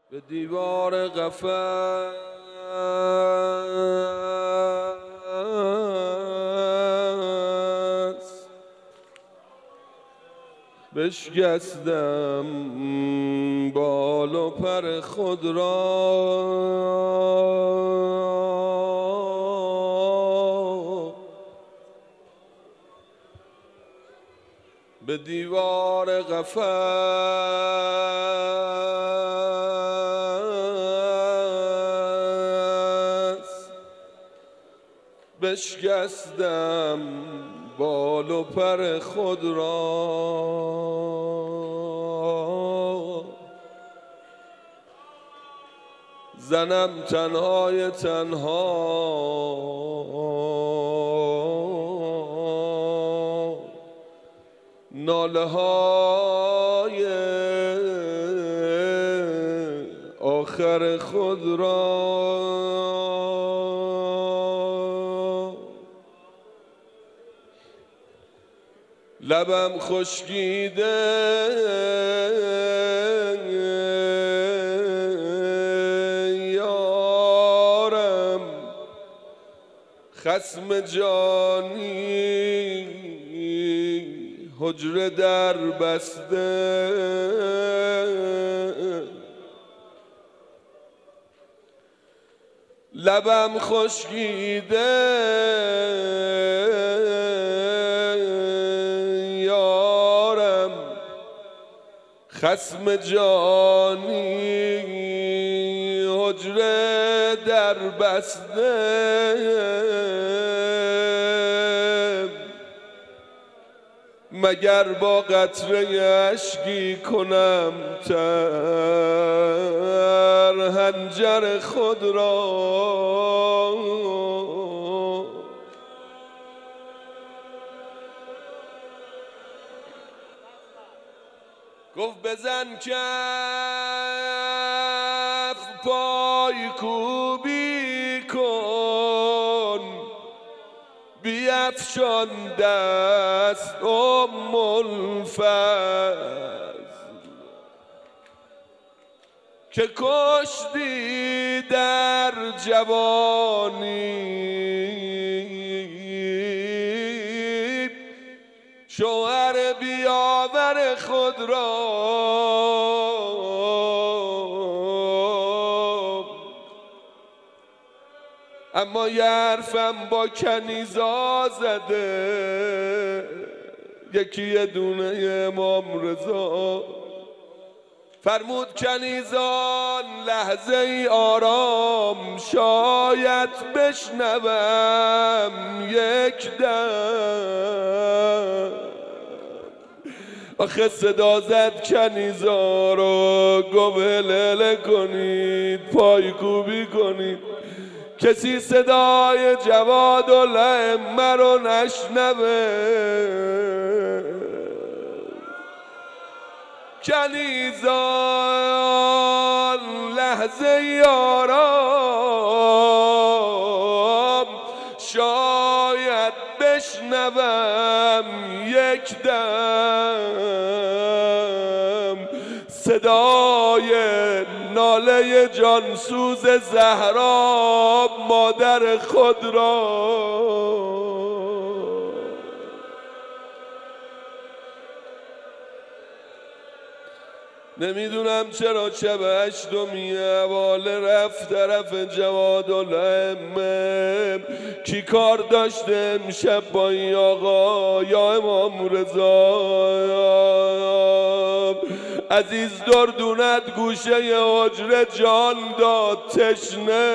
به دیوار قفس بشکستم بال و پر خود را، به دیوار قفس بشکستم بال و پر خود را. زنم تنهای تنها ناله های آخر خود را. لبم خشکیده یارم، خصم جانی حجره در بسته. لبم خشکیده یارم، خصم جانی حجره در بسته. مگر با قطره اشکی کنم تر حنجر خود را. گفت بزن کف پای کوبی کن، بیفشان دست الفضل که کشتی در جوانی شوهر بیاور خود را. اما یه حرفم با کنیزا زده، یکی یه دونه امام رضا فرمود کنیزان لحظه ای آرام، شاید بشنوم یک دم. آخه صدا زد کنیزا رو، گفت هلهله کنید پای کوبی کنید، کسی صدای جواد الائمه رو نشنوه. کنیزان لحظه آرام، شاید بشنوم یک دم صدای ناله جانسوز زهرا مادر خود را. نمیدونم چرا شب هشتمی حواله رفت طرف جواد الائمه. کی کار داشته امشب با این آقا یا امام رضا؟ عزیز دردونت گوشه حجره جان داد تشنه،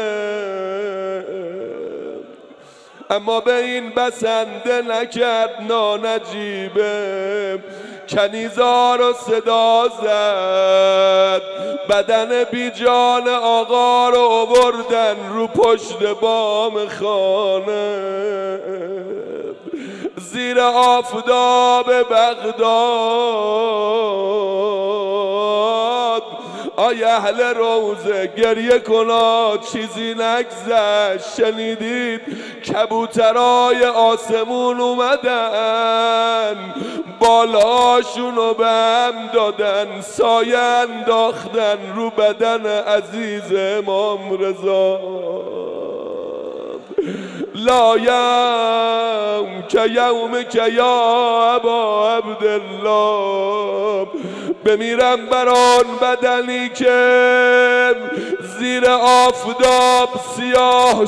اما به این بسنده نکرد نانجیبه. کنیزا رو صدا زد، بدن بی جان آقا رو آوردن رو پشت بام خانه. زیر آفتاب بغداد آی اهل روزه گریه کناد چیزی نگذشت، شنیدید کبوترای آسمون اومدن بالاشونو به هم دادن، سایه انداختن رو بدن عزیز امام رضا. لا یوم که یوم که یا ابا عبدالله، بمیرم بر آن بدنی که زیر آفتاب سیاه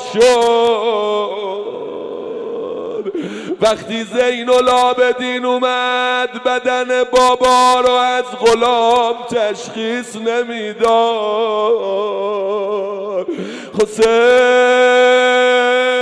شد. وقتی زین العابدین اومد بدن بابا رو از غلام تشخیص نمیداد. حسین